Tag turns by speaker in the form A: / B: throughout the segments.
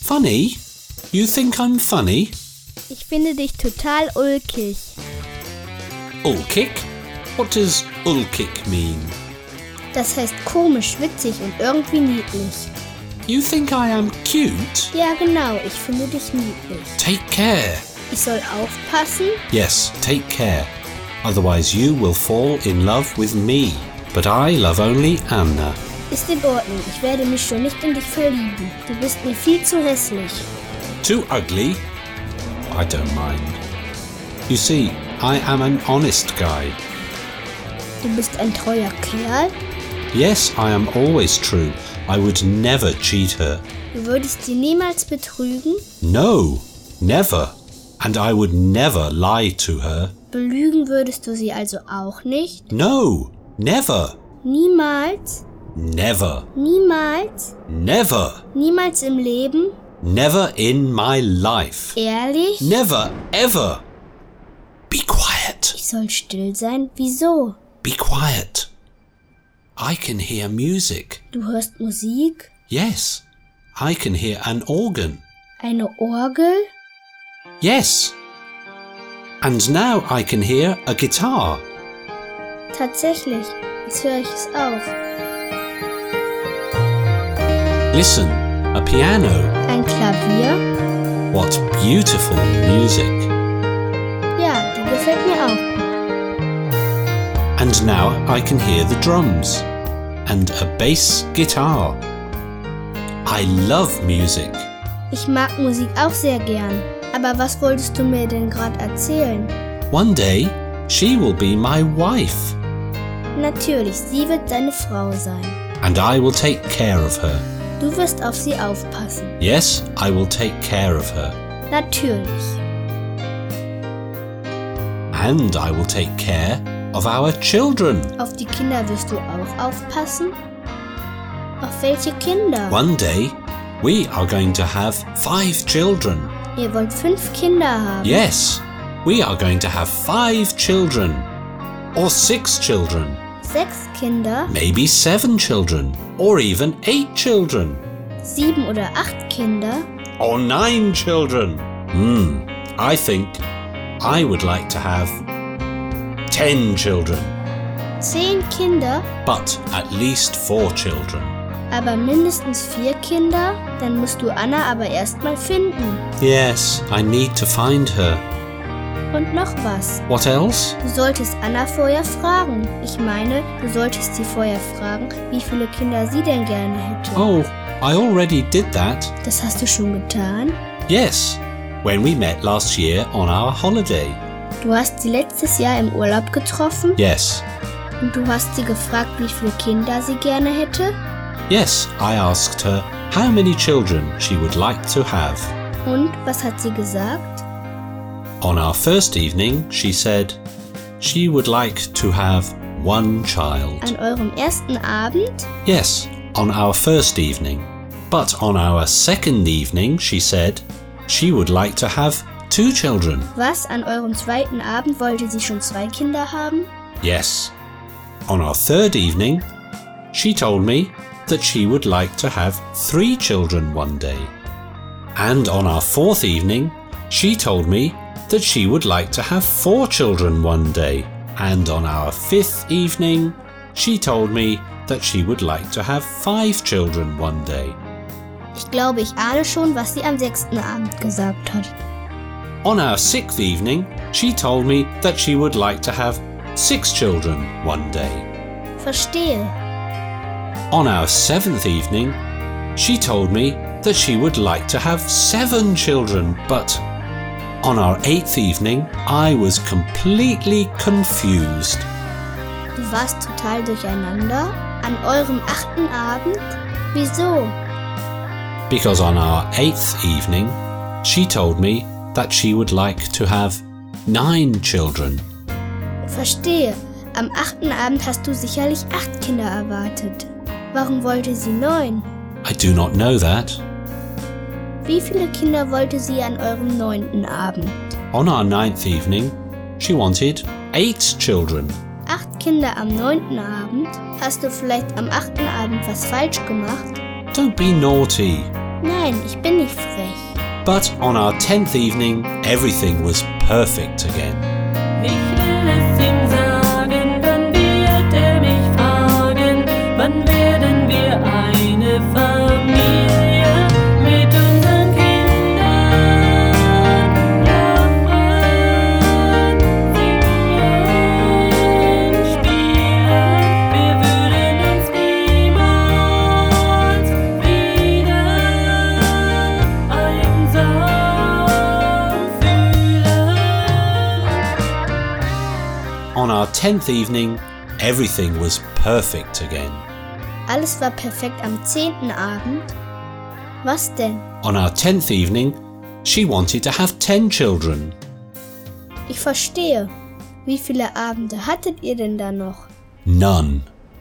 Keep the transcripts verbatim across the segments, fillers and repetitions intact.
A: Funny? You think I'm funny?
B: Ich finde dich total ulkig.
A: Ulkig? What does ulkig mean?
B: Das heißt komisch, witzig und irgendwie niedlich.
A: You think I am cute?
B: Ja, genau, ich finde dich niedlich.
A: Take care.
B: Ich soll aufpassen?
A: Yes, take care. Otherwise you will fall in love with me. But I love only Anna.
B: Ist in Ordnung, ich werde mich schon nicht in dich verlieben. Du bist mir viel zu hässlich.
A: Too ugly? I don't mind. You see, I am an honest guy.
B: Du bist ein treuer Kerl?
A: Yes, I am always true. I would never cheat her.
B: Du würdest sie niemals betrügen?
A: No, never. And I would never lie to her.
B: Belügen würdest du sie also auch nicht?
A: No, never.
B: Niemals?
A: Never.
B: Niemals?
A: Never.
B: Niemals im Leben?
A: Never in my life.
B: Ehrlich?
A: Never, ever. Be quiet.
B: Ich soll still sein? Wieso?
A: Be quiet. I can hear music.
B: Du hörst Musik?
A: Yes, I can hear an organ.
B: Eine Orgel?
A: Yes. And now I can hear a guitar.
B: Tatsächlich, jetzt höre ich es auch.
A: Listen, a piano.
B: Ein Klavier?
A: What beautiful music.
B: Ja, die gefällt mir auch.
A: And now I can hear the drums. And a bass guitar. I love music.
B: Ich mag Musik auch sehr gern. Aber was wolltest du mir denn gerade erzählen?
A: One day, she will be my wife.
B: Natürlich, sie wird deine Frau sein.
A: And I will take care of her.
B: Du wirst auf sie aufpassen.
A: Yes, I will take care of her.
B: Natürlich.
A: And I will take care of our children.
B: Auf die Kinder wirst du auch aufpassen? Auf welche Kinder?
A: One day, we are going to have five children.
B: Ihr wollt fünf Kinder haben?
A: Yes, we are going to have five children. Or six children.
B: Sechs Kinder?
A: Maybe seven children. Or even eight children.
B: Sieben oder acht Kinder?
A: Or nine children. Hmm, I think I would like to have ten children.
B: Zehn Kinder?
A: But at least four children.
B: Aber mindestens vier Kinder? Dann musst du Anna aber erst mal finden.
A: Yes, I need to find her.
B: Und noch was.
A: What else?
B: Du solltest Anna vorher fragen. Ich meine, du solltest sie vorher fragen, wie viele Kinder sie denn gerne hätte.
A: Oh, I already did that.
B: Das hast du schon getan?
A: Yes, when we met last year on our holiday.
B: Du hast sie letztes Jahr im Urlaub getroffen?
A: Yes.
B: Und du hast sie gefragt, wie viele Kinder sie gerne hätte?
A: Yes, I asked her how many children she would like to have.
B: Und was hat sie gesagt?
A: On our first evening, she said she would like to have one child.
B: An eurem ersten Abend?
A: Yes, on our first evening. But on our second evening, she said she would like to have two children.
B: Was? An eurem zweiten Abend wollte sie schon zwei Kinder haben?
A: Yes. On our third evening, she told me that she would like to have three children one day. And on our fourth evening, she told me that she would like to have four children one day. And on our fifth evening, she told me that she would like to have five children one day.
B: Ich glaube, ich ahne schon, was sie am sechsten Abend gesagt hat.
A: On our sixth evening, she told me that she would like to have six children one day.
B: Verstehe.
A: On our seventh evening, she told me that she would like to have seven children, but on our eighth evening, I was completely confused.
B: Du warst total durcheinander? An eurem achten Abend? Wieso?
A: Because on our eighth evening, she told me that she would like to have nine children.
B: Verstehe. Am achten Abend hast du sicherlich acht Kinder erwartet. Warum wollte sie neun?
A: I do not know that.
B: Wie viele Kinder wollte sie an eurem neunten Abend?
A: On our ninth evening, she wanted eight children.
B: Acht Kinder am neunten Abend? Hast du vielleicht am achten Abend was falsch gemacht?
A: Don't be naughty.
B: Nein, Nein, ich bin nicht frech.
A: But on our tenth evening, everything was perfect again.
C: Ich will es ihm sagen, wann wird er mich fragen, wann werden wir eine Familie mit unseren Kindern lachen, singen, spielen, wir würden uns niemals wieder einsam fühlen.
A: On our tenth evening, everything was perfect again.
B: Alles war perfekt am zehnten Abend. Was denn?
A: On our tenth evening, she wanted to have ten children.
B: Ich verstehe. Wie viele Abende hattet ihr denn da noch?
A: None.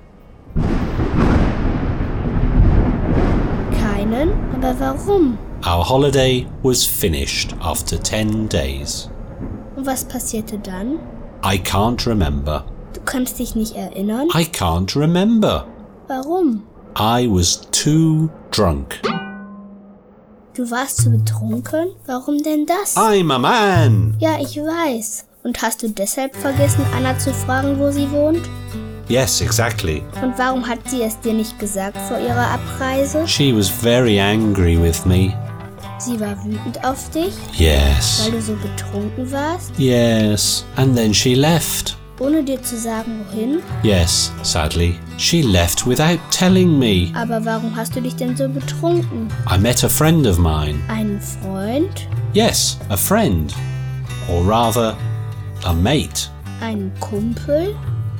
B: Keinen? Aber warum?
A: Our holiday was finished after ten days.
B: Und was passierte dann?
A: I can't remember.
B: Du kannst dich nicht erinnern?
A: I can't remember.
B: Warum?
A: I was too drunk.
B: Du warst zu betrunken? Warum denn das?
A: I'm a man.
B: Ja, ich weiß. Und hast du deshalb vergessen, Anna zu fragen, wo sie wohnt?
A: Yes, exactly.
B: Und warum hat sie es dir nicht gesagt vor ihrer Abreise?
A: She was very angry with me.
B: Sie war wütend auf dich,
A: Yes.
B: weil du so betrunken warst,
A: Yes. And then she left.
B: ohne dir zu sagen, wohin?
A: Yes, sadly. She left without telling me.
B: Aber warum hast du dich denn so betrunken?
A: I met a friend of mine.
B: Einen Freund?
A: Yes, a friend. Or rather, a mate.
B: Einen Kumpel?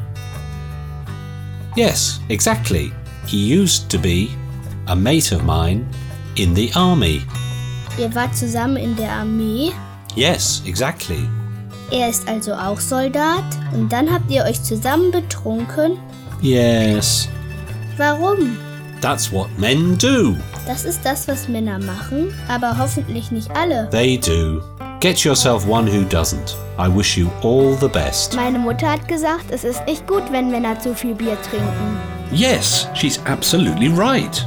A: Yes, exactly. He used to be a mate of mine in the army.
B: Ihr wart zusammen in der Armee?
A: Yes, exactly.
B: Er ist also auch Soldat? Und dann habt ihr euch zusammen betrunken?
A: Yes.
B: Warum?
A: That's what men do.
B: Das ist das, was Männer machen, aber hoffentlich nicht alle.
A: They do. Get yourself one who doesn't. I wish you all the best.
B: Meine Mutter hat gesagt, es ist nicht gut, wenn Männer zu viel Bier trinken.
D: Yes, she's absolutely right.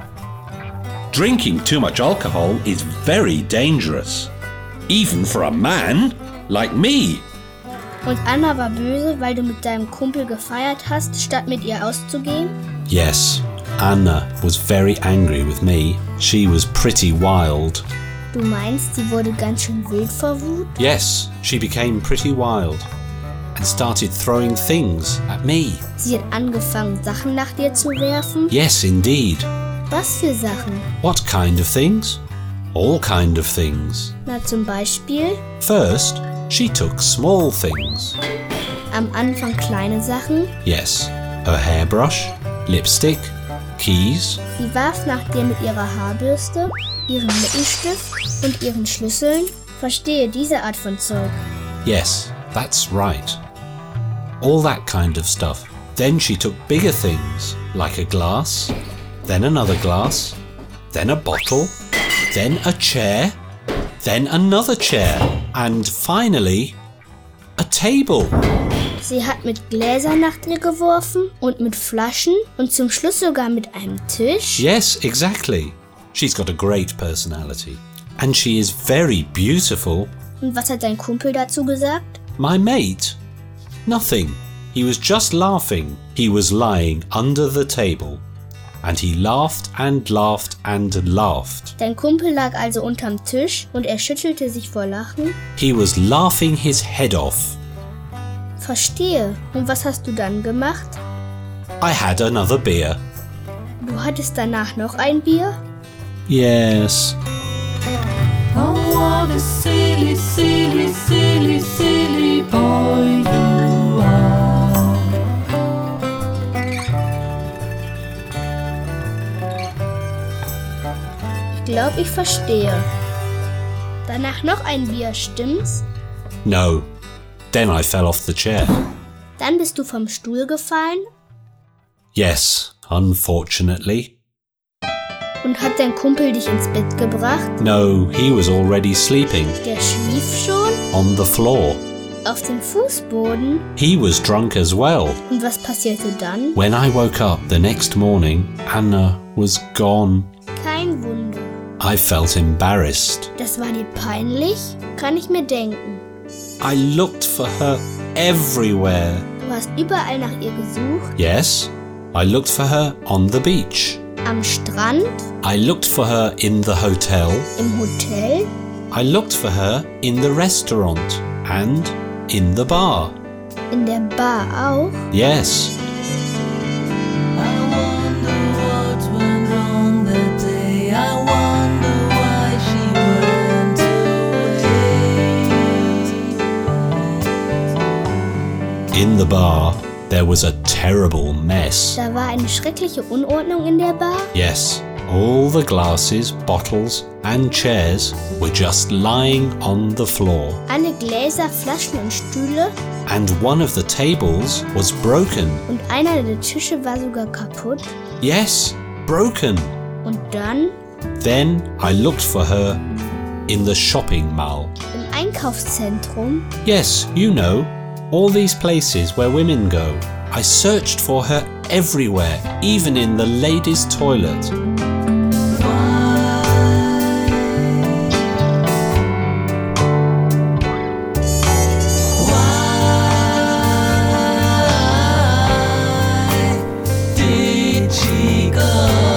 D: Drinking too much alcohol is very dangerous. Even for a man like me.
B: Und Anna war böse, weil du mit deinem Kumpel gefeiert hast, statt mit ihr auszugehen?
A: Yes, Anna was very angry with me. She was pretty wild.
B: Du meinst, sie wurde ganz schön wild vor Wut?
A: Yes, she became pretty wild and started throwing things at me.
B: Sie hat angefangen, Sachen nach dir zu werfen?
A: Yes, indeed.
B: Was für Sachen?
A: What kind of things? All kind of things.
B: Na, zum Beispiel
A: First, she took small things.
B: am Anfang kleine Sachen.
A: Yes, her hairbrush, lipstick, keys.
B: Sie warf nach dir mit ihrer Haarbürste, ihrem Lippenstift und ihren Schlüsseln. Verstehe diese Art von Zeug.
A: Yes, that's right. All that kind of stuff. Then she took bigger things, like a glass, then another glass, then a bottle, then a chair, then another chair, and finally, a table.
B: Sie hat mit Gläsern nach dir geworfen und mit Flaschen und zum Schluss sogar mit einem Tisch.
A: Yes, exactly. She's got a great personality. And she is very beautiful.
B: Und was hat dein Kumpel dazu gesagt?
A: My mate? Nothing. He was just laughing. He was lying under the table. And he laughed and laughed and laughed.
B: Dein Kumpel lag also unterm Tisch und er schüttelte sich vor Lachen.
A: He was laughing his head off.
B: Verstehe. Und was hast du dann gemacht?
A: I had another beer.
B: Du hattest danach noch ein Bier?
A: Yes.
C: Oh, what a silly, silly, silly, silly boy you are.
B: Ich glaube, ich verstehe. Danach noch ein Bier, stimmt's?
A: No. Then I fell off the chair.
B: Dann bist du vom Stuhl gefallen
A: Yes, unfortunately.
B: und hat dein Kumpel dich ins Bett gebracht?
A: No, he was already sleeping
B: Der schlief schon
A: on the floor.
B: auf dem Fußboden.
A: He was drunk as well.
B: Und was passierte dann?
A: When I woke up the next morning, Anna was gone.
B: Kein Wunder.
A: I felt embarrassed.
B: Das war dir peinlich? Kann ich mir denken.
A: I looked for her everywhere.
B: Du hast überall nach ihr gesucht.
A: Yes, I looked for her on the beach.
B: Am Strand,
A: I looked for her in the hotel.
B: im Hotel,
A: I looked for her in the restaurant and in the bar.
B: in der Bar auch.
A: Yes,
C: I wonder what went wrong that day. I wonder why she went away.
A: in the bar there was a terrible mess.
B: Da war eine schreckliche Unordnung in der Bar.
A: Yes, all the glasses, bottles and chairs were just lying on the floor.
B: Alle Gläser, Flaschen und Stühle
A: And one of the tables was broken.
B: und einer der Tische war sogar kaputt.
A: Yes, broken.
B: Und dann
A: Then I looked for her in the shopping mall.
B: im Einkaufszentrum.
A: Yes, you know, all these places where women go. I searched for her everywhere, even in the ladies' toilet.
C: Did she go?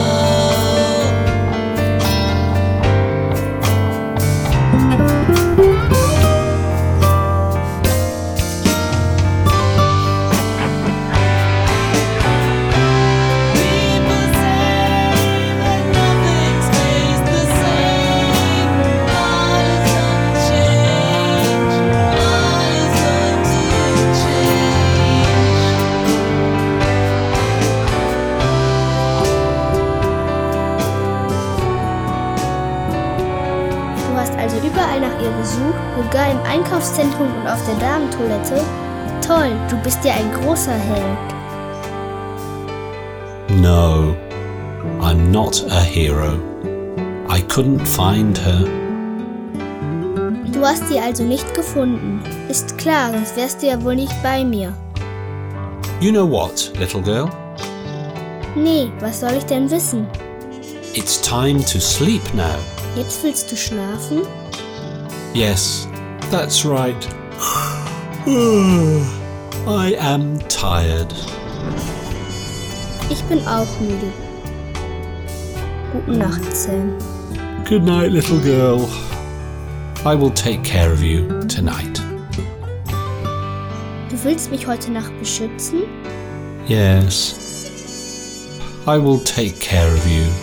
C: People say that nothing stays the same. All is gonna change. All is going to change.
B: Du hast also überall nach ihr gesucht, sogar im Einkaufszentrum und auf der Damentoilette. Toll, du bist ja ein großer Held.
A: No, I'm not a hero. I couldn't find her.
B: Du hast sie also nicht gefunden. Ist klar, sonst wärst du ja wohl nicht bei mir.
A: You know what, little girl?
B: Nee, was soll ich denn wissen?
A: It's time to sleep now.
B: Jetzt willst du schlafen?
A: Yes, that's right. I am tired.
B: Ich bin auch müde. Gute Nacht, Sam.
A: Good night, little girl. I will take care of you tonight.
B: Du willst mich heute Nacht beschützen?
A: Yes. I will take care of you